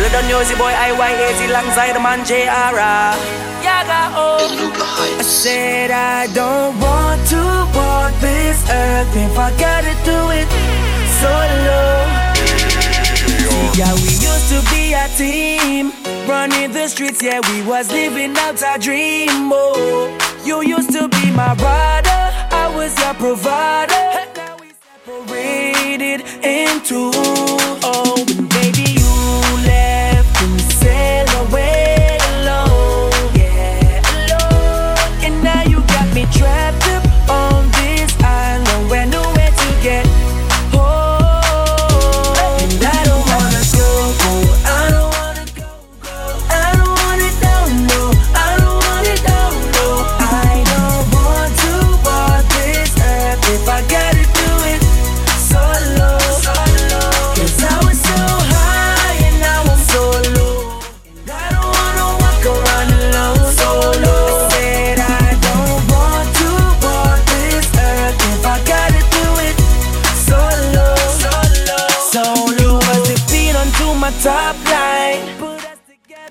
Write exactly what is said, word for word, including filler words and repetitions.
You don't know the boy I Y eighty alongside the man J R. Yaga oh. I said I don't want to walk this earth if I gotta do it solo. Yeah, we used to be a team, running the streets, yeah, we was living out our dream, oh. You used to be my brother, I was your provider. Now we separated in two, oh. And baby, you left and sailed away alone, yeah, alone. And now you got me trapped up on this island where nowhere to get home. Top